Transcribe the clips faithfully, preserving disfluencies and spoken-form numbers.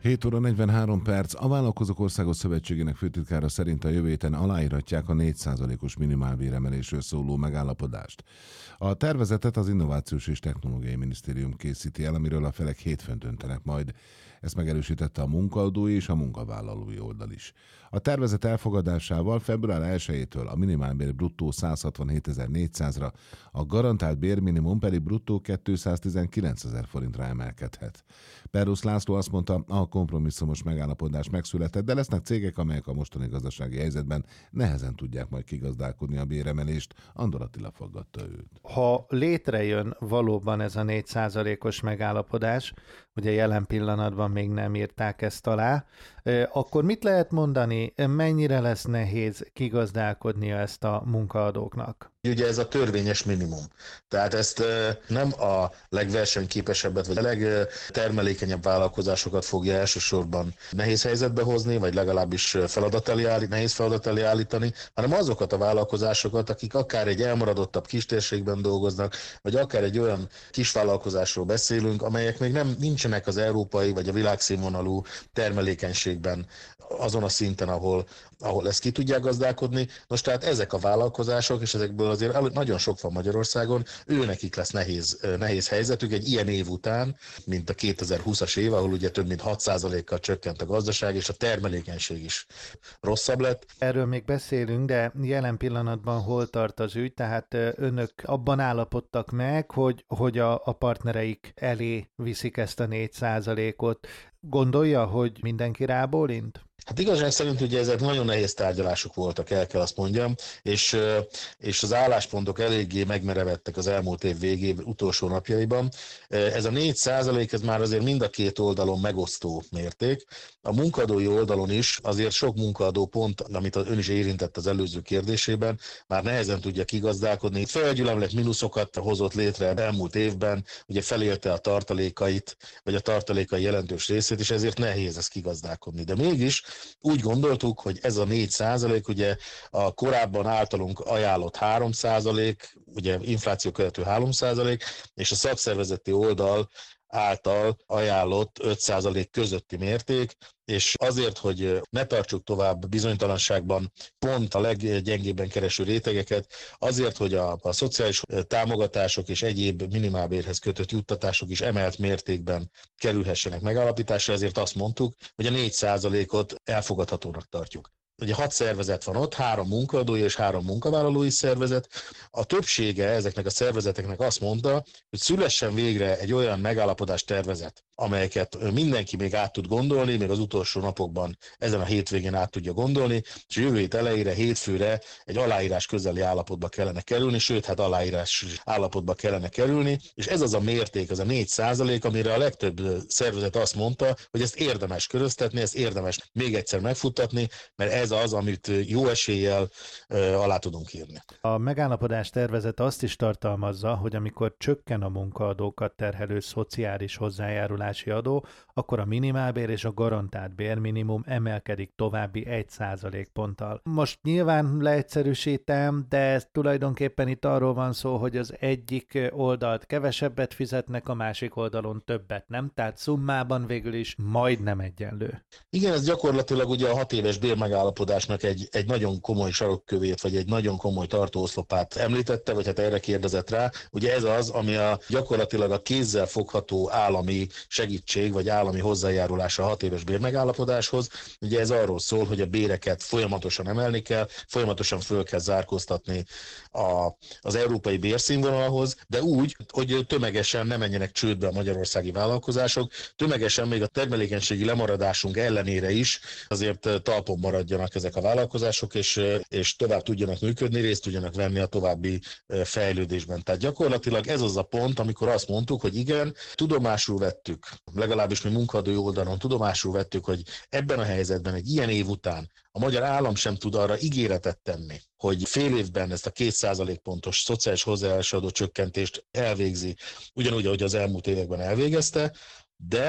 hét óra negyvenhárom perc. A Vállalkozók Országos Szövetségének főtitkára szerint a jövő héten aláíratják a négy százalékos minimálbéremelésről szóló megállapodást. A tervezetet az Innovációs és Technológiai Minisztérium készíti el, amiről a felek hétfőn döntenek majd. Ezt megerősítette a munkaadói és a munkavállalói oldal is. A tervezet elfogadásával február elsejétől a minimálbér bruttó száz hatvanhétezer-négyszázra, a garantált bérminimum pedig bruttó kétszáztizenkilencezer forintra emelkedhet. Perrusz László azt mondta, a kompromisszumos megállapodás megszületett, de lesznek cégek, amelyek a mostani gazdasági helyzetben nehezen tudják majd kigazdálkodni a béremelést. Andor Attila faggatta őt. Ha létrejön valóban ez a négy százalékos megállapodás, ugye jelen pillanatban még nem írták ezt alá, akkor mit lehet mondani, mennyire lesz nehéz kigazdálkodnia ezt a munkaadóknak? Ugye ez a törvényes minimum. Tehát ezt nem a legversenyképesebbet, vagy a legtermelékenyebb vállalkozásokat fogja elsősorban nehéz helyzetbe hozni, vagy legalábbis feladat elé állítani, nehéz feladat elé állítani, hanem azokat a vállalkozásokat, akik akár egy elmaradottabb kistérségben dolgoznak, vagy akár egy olyan kisvállalkozásról beszélünk, amelyek még nem nincsenek az európai vagy a világszínvonalú termelékenységben azon a szinten, ahol, ahol ezt ki tudják gazdálkodni. Most tehát ezek a vállalkozások, és ezekből azért nagyon sok van Magyarországon, őnekik lesz nehéz, nehéz helyzetük egy ilyen év után, mint a kétezer-húszas év, ahol ugye több mint hat százalékkal csökkent a gazdaság, és a termelékenység is rosszabb lett. Erről még beszélünk, de jelen pillanatban hol tart az ügy, tehát önök abban állapodtak meg, hogy, hogy a, a partnereik elé viszik ezt a négy százalékot. Gondolja, hogy mindenki rábólint? Hát igazság szerint ugye ezek nagyon nehéz tárgyalások voltak, el kell azt mondjam, és, és az álláspontok eléggé megmerevettek az elmúlt év végén, utolsó napjaiban. Ez a négy százalék, ez már azért mind a két oldalon megosztó mérték. A munkadói oldalon is azért sok munkaadó pont, amit ön is érintett az előző kérdésében, már nehezen tudja kigazdálkodni. Felgyülemlett mínuszokat hozott létre elmúlt évben, ugye felélte a tartalékait, vagy a tartalékai jelentős részét, és ezért nehéz ezt kigazdálkodni. De mégis úgy gondoltuk, hogy ez a négy százalék, ugye a korábban általunk ajánlott három százalék, ugye infláció követő három százalék, és a szakszervezeti oldal által ajánlott öt százalék közötti mérték, és azért, hogy ne tartsuk tovább bizonytalanságban pont a leggyengébben kereső rétegeket, azért, hogy a, a szociális támogatások és egyéb minimálbérhez kötött juttatások is emelt mértékben kerülhessenek megállapításra, ezért azt mondtuk, hogy a négy százalékot elfogadhatónak tartjuk. Ugye hat szervezet van ott, három munkaadói és három munkavállalói szervezet. A többsége ezeknek a szervezeteknek azt mondta, hogy szülessen végre egy olyan megállapodás tervezet, amelyeket mindenki még át tud gondolni, még az utolsó napokban ezen a hétvégén át tudja gondolni, és jövő hét elejére, hétfőre egy aláírás közeli állapotba kellene kerülni, sőt, hát aláírás állapotba kellene kerülni, és ez az a mérték, az a négy százalék, amire a legtöbb szervezet azt mondta, hogy ezt érdemes köröztetni, ezt érdemes még egyszer megfuttatni, mert ez az, amit jó eséllyel alá tudunk írni. A megállapodás tervezet azt is tartalmazza, hogy amikor csökken a munkaadókat terhelő szociális hozzájárulási adó, akkor a minimálbér és a garantált bérminimum emelkedik további egy százalékponttal. Most nyilván leegyszerűsítem, de ez tulajdonképpen itt arról van szó, hogy az egyik oldalt kevesebbet fizetnek, a másik oldalon többet, nem? Tehát szummában végül is majdnem egyenlő. Igen, ez gyakorlatilag ugye a hat éves bérmegállapodásnak egy, egy nagyon komoly sarokkövét, vagy egy nagyon komoly tartóoszlopát említette, vagy hát erre kérdezett rá. Ugye ez az, ami a, gyakorlatilag a kézzel fogható állami segítség, vagy állami hozzájárulás a hat éves bérmegállapodáshoz. Ugye ez arról szól, hogy a béreket folyamatosan emelni kell, folyamatosan föl kell zárkóztatni a, az európai bérszínvonalhoz, de úgy, hogy tömegesen ne menjenek csődbe a magyarországi vállalkozások, tömegesen még a termelékenységi lemaradásunk ellenére is azért talpon maradjanak ezek a vállalkozások, és, és tovább tudjanak működni, részt tudjanak venni a további fejlődésben. Tehát gyakorlatilag ez az a pont, amikor azt mondtuk, hogy igen, tudomásul vettük, legalábbis mi munkadói oldalon tudomásul vettük, hogy ebben a helyzetben egy ilyen év után a magyar állam sem tud arra ígéretet tenni, hogy fél évben ezt a két százalékpontos szociális hozzájárulási adó csökkentést elvégzi, ugyanúgy, ahogy az elmúlt években elvégezte, de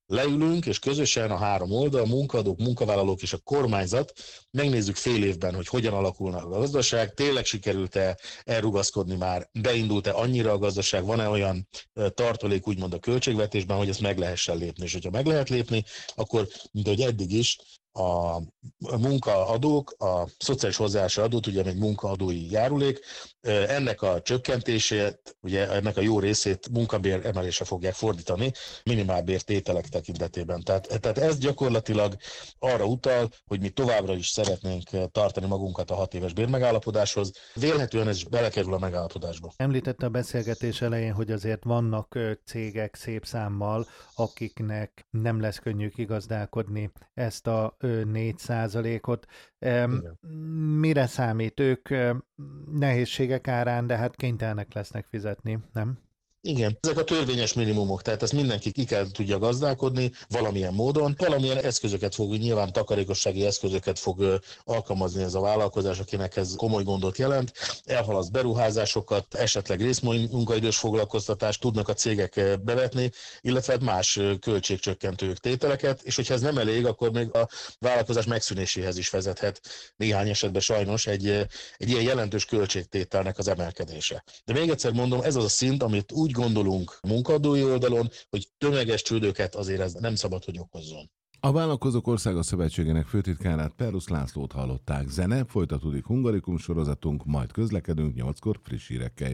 leülünk, és közösen a három oldal, munkadók, munkavállalók és a kormányzat, megnézzük fél évben, hogy hogyan alakulnak a gazdaság, tényleg sikerült-e elrugaszkodni már, beindult-e annyira a gazdaság, van-e olyan tartalék úgymond a költségvetésben, hogy ezt meg lehessen lépni. És hogyha meg lehet lépni, akkor, mint ahogy eddig is, a munkaadók, a szociális hozzájárulási adót, ugye egy munkaadói járulék, ennek a csökkentését, ugye ennek a jó részét munkabér emelésre fogják fordítani, minimálbér tételek tekintetében. Tehát, tehát ez gyakorlatilag arra utal, hogy mi továbbra is szeretnénk tartani magunkat a hat éves bérmegállapodáshoz. Vélhetően ez is belekerül a megállapodásba. Említette a beszélgetés elején, hogy azért vannak cégek szép számmal, akiknek nem lesz könnyű kigazdálkodni ezt a négy százalékot. Igen. Mire számít? Ők nehézségek árán, de hát kénytelenek lesznek fizetni, nem? Igen, ezek a törvényes minimumok, tehát ezt mindenki ki kell tudja gazdálkodni valamilyen módon. Valamilyen eszközöket fog, nyilván takarékossági eszközöket fog alkalmazni ez a vállalkozás, akinek ez komoly gondot jelent. Elhalaszt beruházásokat, esetleg részmunkaidős foglalkoztatást tudnak a cégek bevetni, illetve más költségcsökkentő tételeket, és hogyha ez nem elég, akkor még a vállalkozás megszűnéséhez is vezethet néhány esetben sajnos egy, egy ilyen jelentős költségtételnek az emelkedése. De még egyszer mondom, ez az a szint, amit úgy gondolunk munkaadói oldalon, hogy tömeges csődöket azért ez nem szabad, hogy okozzon. A Vállalkozók Országos Szövetségének főtitkárát, Perusz Lászlót hallották. Zene, folytatódik Hungarikum sorozatunk, majd közlekedünk nyolckor friss hírekkel.